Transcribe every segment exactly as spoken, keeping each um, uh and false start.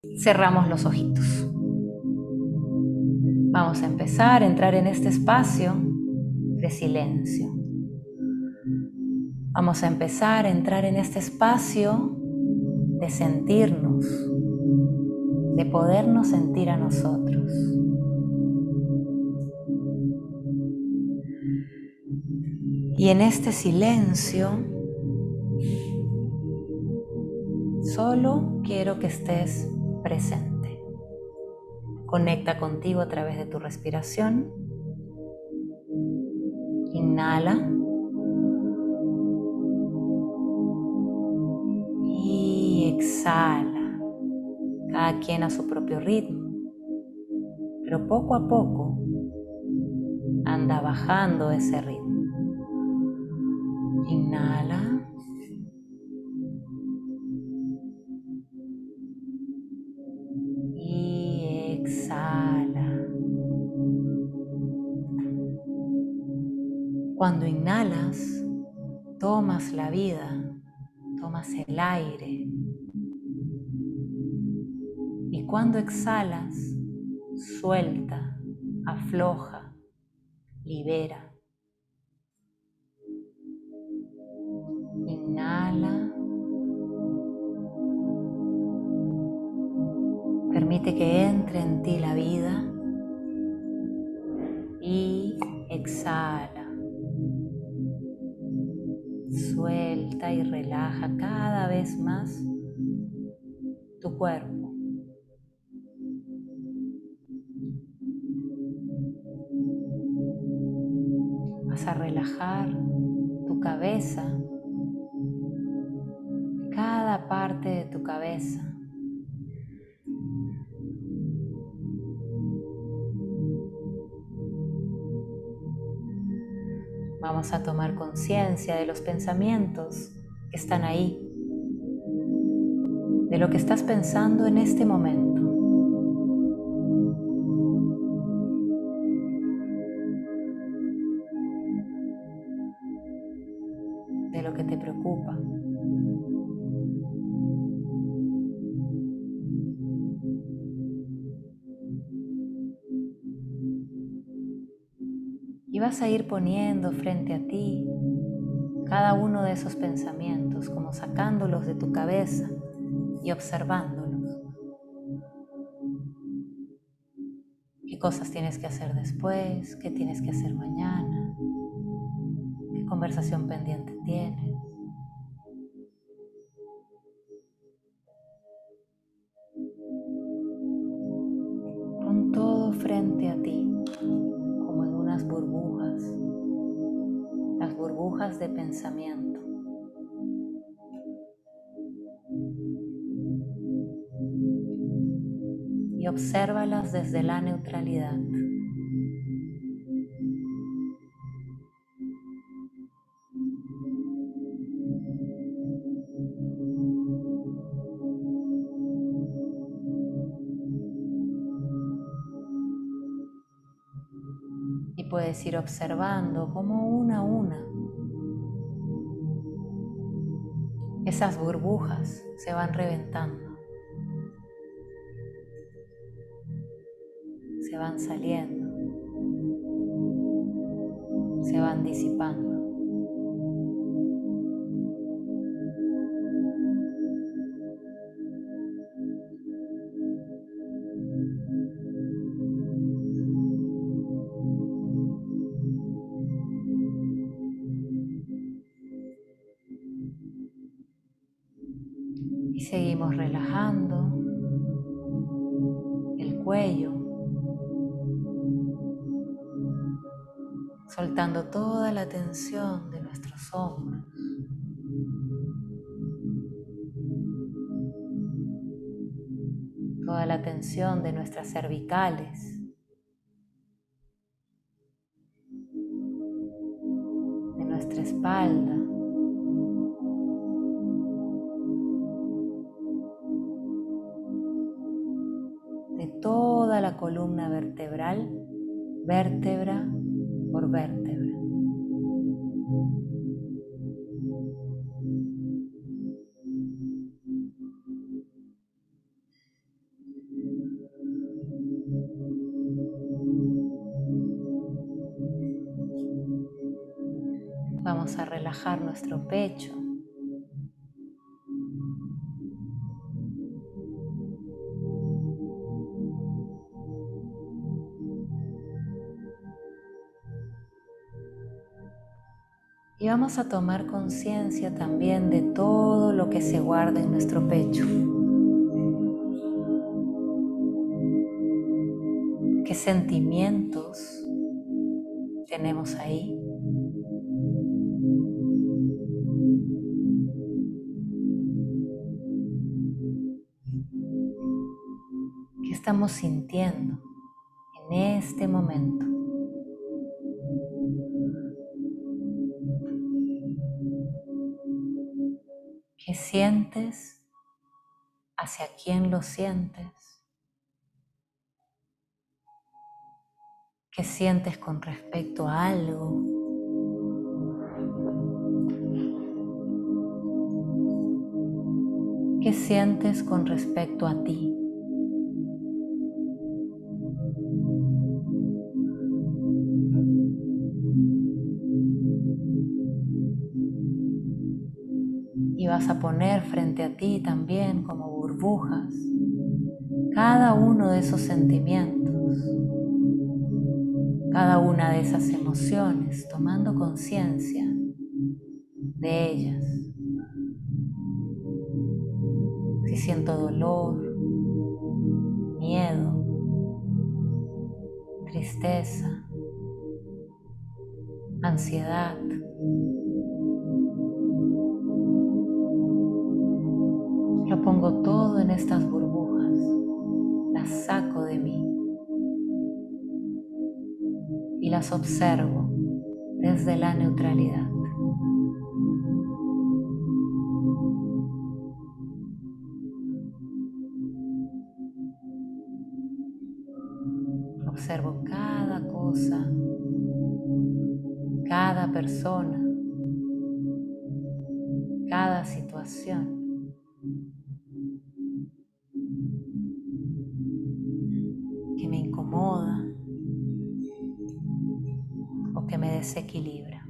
cerramos los ojitos. Vamos a empezar a entrar en este espacio de silencio. Vamos a empezar a entrar en este espacio de sentirnos, de podernos sentir a nosotros. Y en este silencio, solo quiero que estés presente. Conecta contigo a través de tu respiración. Inhala. Y exhala. Cada quien a su propio ritmo. Pero poco a poco anda bajando ese ritmo. Inhala. Y exhala. Cuando inhalas, tomas la vida, tomas el aire. Y cuando exhalas, suelta, afloja, libera. Inhala. Permite que entre en ti la vida. Y exhala. Suelta y relaja cada vez más tu cuerpo. Vas a relajar tu cabeza, cada parte de tu cabeza. Vamos a tomar conciencia de los pensamientos que están ahí, de lo que estás pensando en este momento. De lo que te preocupa. Y vas a ir poniendo frente a ti cada uno de esos pensamientos, como sacándolos de tu cabeza y observándolos. ¿Qué cosas tienes que hacer después? ¿Qué tienes que hacer mañana? ¿Qué conversación pendiente tienes? Pon todo frente a ti, como en unas burbujas, las burbujas de pensamiento. Y obsérvalas desde la neutralidad. Y puedes ir observando cómo una a una esas burbujas se van reventando, se van saliendo, se van disipando. Y seguimos relajando el cuello, soltando toda la tensión de nuestros hombros. Toda la tensión de nuestras cervicales, de nuestra espalda, de toda la columna vertebral, vértebra por vértebra. Vamos a relajar nuestro pecho. Y vamos a tomar conciencia también de todo lo que se guarda en nuestro pecho. ¿Qué sentimientos tenemos ahí? ¿Qué estamos sintiendo en este momento? ¿Qué sientes? ¿Hacia quién lo sientes? ¿Qué sientes con respecto a algo? ¿Qué sientes con respecto a ti? Y vas a poner frente a ti también como burbujas cada uno de esos sentimientos, cada una de esas emociones, tomando conciencia de ellas. Si siento dolor, miedo, tristeza, ansiedad, lo pongo todo en estas burbujas, las saco de mí y las observo desde la neutralidad. Observo cada cosa, cada persona, cada situación. Que me incomoda o que me desequilibra.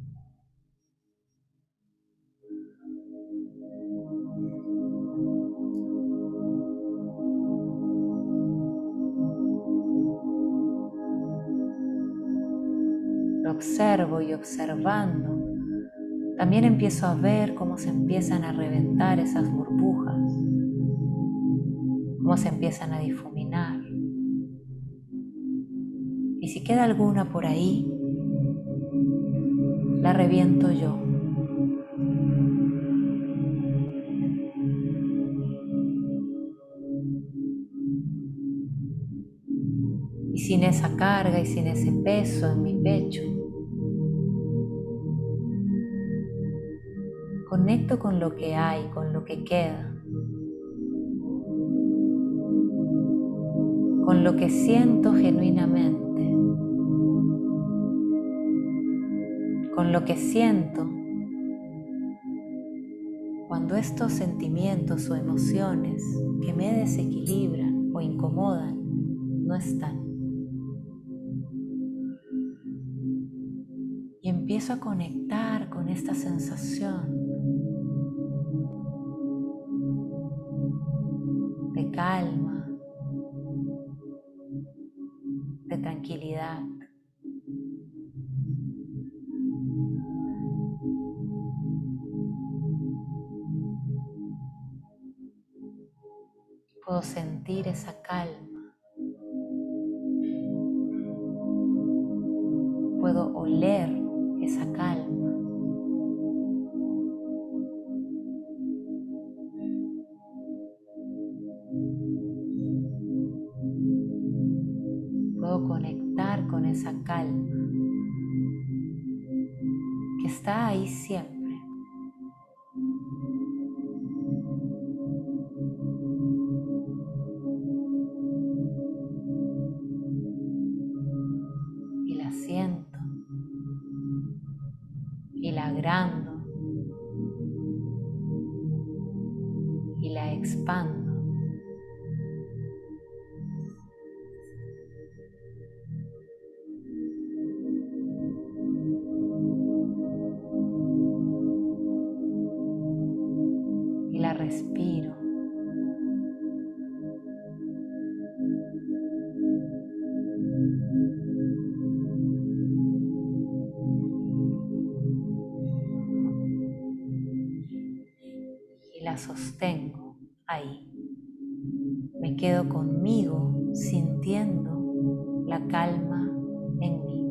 Lo observo y observando, también empiezo a ver cómo se empiezan a reventar esas burbujas, cómo se empiezan a difuminar. Y si queda alguna por ahí, la reviento yo. Y sin esa carga y sin ese peso en mi pecho, conecto con lo que hay, con lo que queda, con lo que siento genuinamente, con lo que siento cuando estos sentimientos o emociones que me desequilibran o incomodan no están. Y empiezo a conectar con esta sensación de calma, de tranquilidad. Puedo sentir esa calma. Puedo oler esa calma. Puedo conectar con esa calma que está ahí siempre. Y la siento y la agrando y la expando. la sostengo ahí. Me quedo conmigo sintiendo la calma en mí.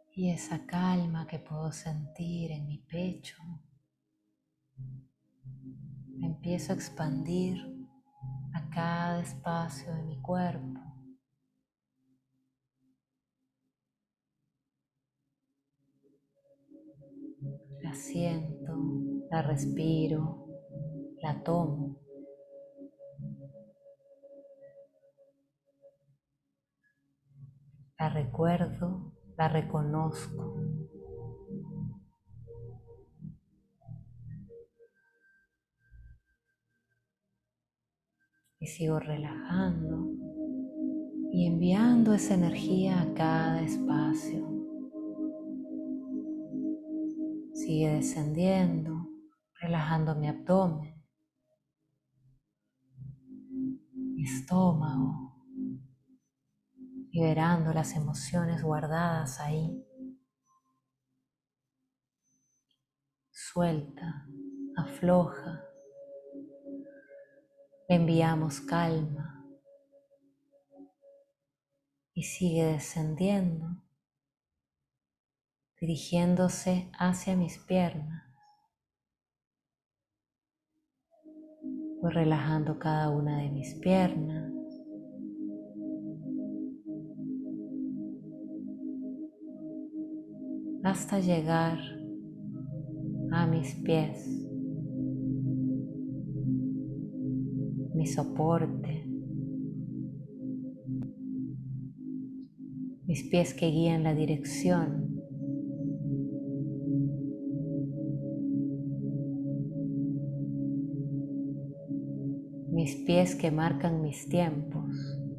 Y esa calma que puedo sentir en mi pecho, me empiezo a expandir a cada espacio de mi cuerpo. La siento, la respiro, la tomo. La recuerdo, la reconozco. Y sigo relajando y enviando esa energía a cada espacio. Sigue descendiendo, relajando mi abdomen, mi estómago, liberando las emociones guardadas ahí. Suelta, afloja, le enviamos calma y sigue descendiendo, dirigiéndose hacia mis piernas. Voy relajando cada una de mis piernas. Hasta llegar a mis pies, mi soporte, mis pies que guían la dirección. Mis pies que marcan mis tiempos.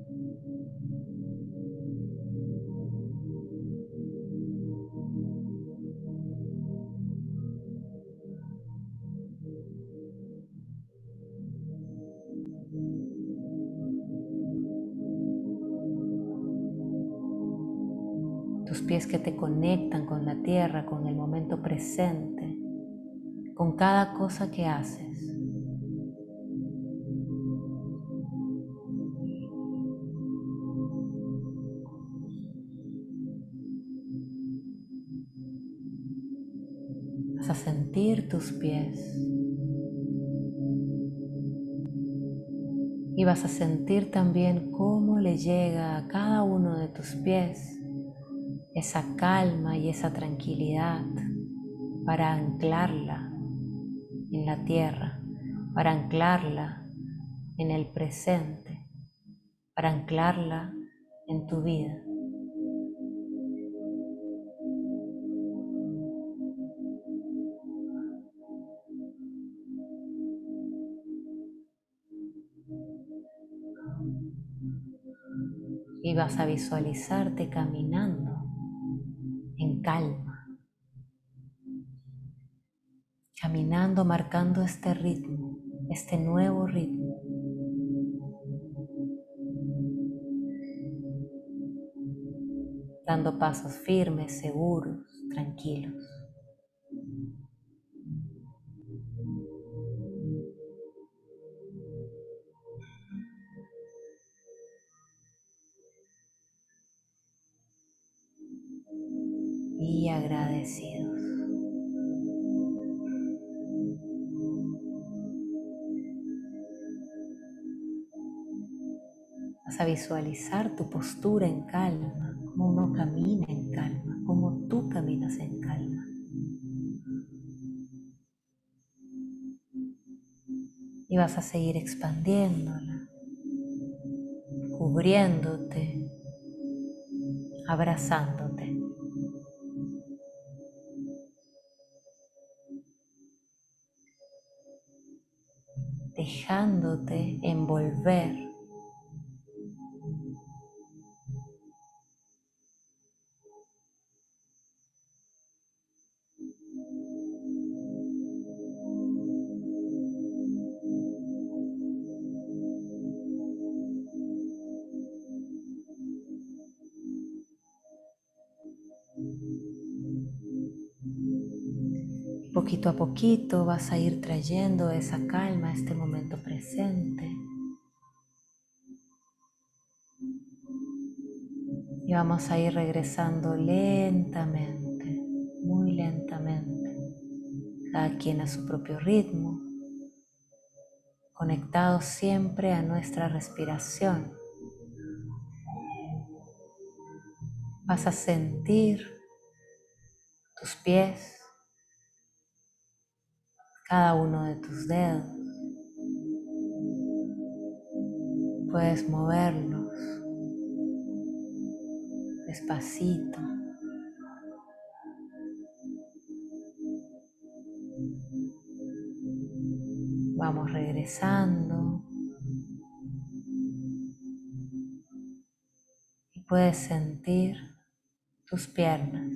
Tus pies que te conectan con la tierra, con el momento presente, con cada cosa que haces. Vas a sentir tus pies y vas a sentir también cómo le llega a cada uno de tus pies esa calma y esa tranquilidad para anclarla en la tierra, para anclarla en el presente, para anclarla en tu vida. Y vas a visualizarte caminando en calma, caminando marcando este ritmo, este nuevo ritmo. Dando pasos firmes, seguros, tranquilos. Y agradecidos. Vas a visualizar tu postura en calma, cómo uno camina en calma, cómo tú caminas en calma. Y vas a seguir expandiéndola, cubriéndote, abrazándote. Dejándote envolver poquito a poquito. Vas a ir trayendo esa calma a este momento presente. Y vamos a ir regresando lentamente, muy lentamente, cada quien a su propio ritmo, conectados siempre a nuestra respiración. Vas a sentir tus pies, cada uno de tus dedos. Puedes moverlos despacito. Vamos regresando y puedes sentir tus piernas.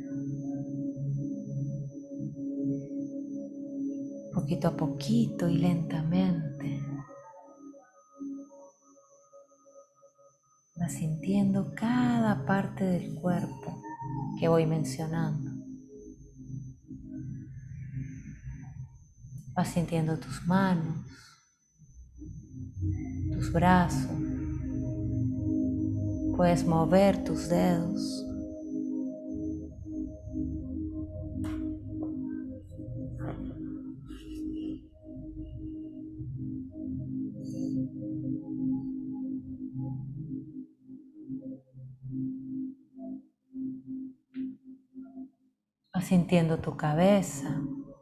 Poquito a poquito y lentamente vas sintiendo cada parte del cuerpo que voy mencionando. Vas sintiendo tus manos, tus brazos. Puedes mover tus dedos. Vas sintiendo tu cabeza,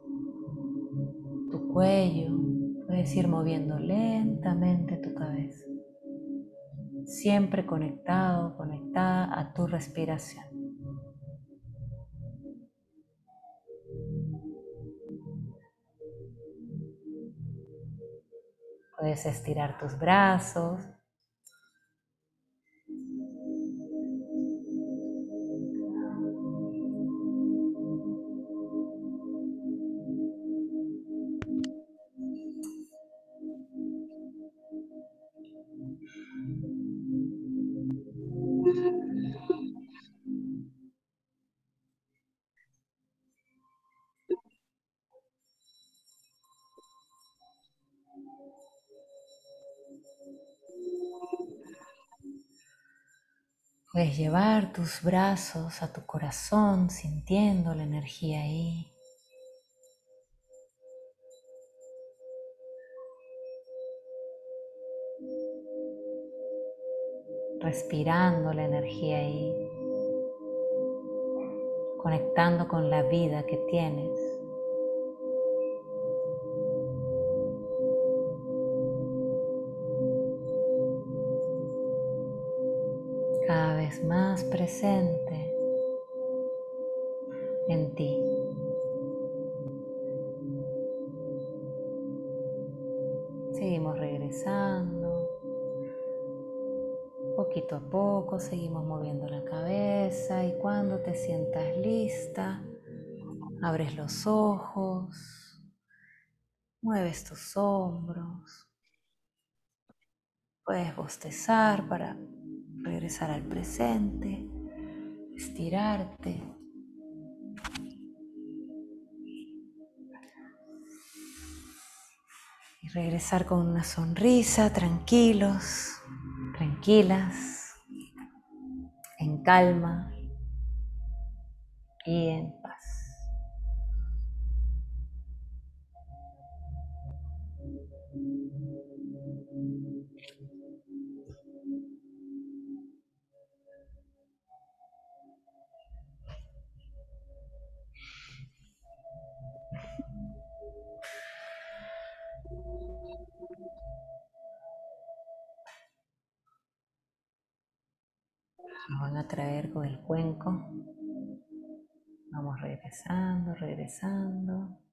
tu cuello. Puedes ir moviendo lentamente tu cabeza, siempre conectado, conectada a tu respiración. Puedes estirar tus brazos. Puedes llevar tus brazos a tu corazón, sintiendo la energía ahí. Respirando la energía ahí, conectando con la vida que tienes. Cada vez más presente en ti. Seguimos regresando. Poquito a poco seguimos moviendo la cabeza y cuando te sientas lista, abres los ojos, mueves tus hombros, puedes bostezar para regresar al presente, estirarte y regresar con una sonrisa, tranquilos, tranquilas, en calma y en paz. Nos van a traer con el cuenco. Vamos regresando, regresando.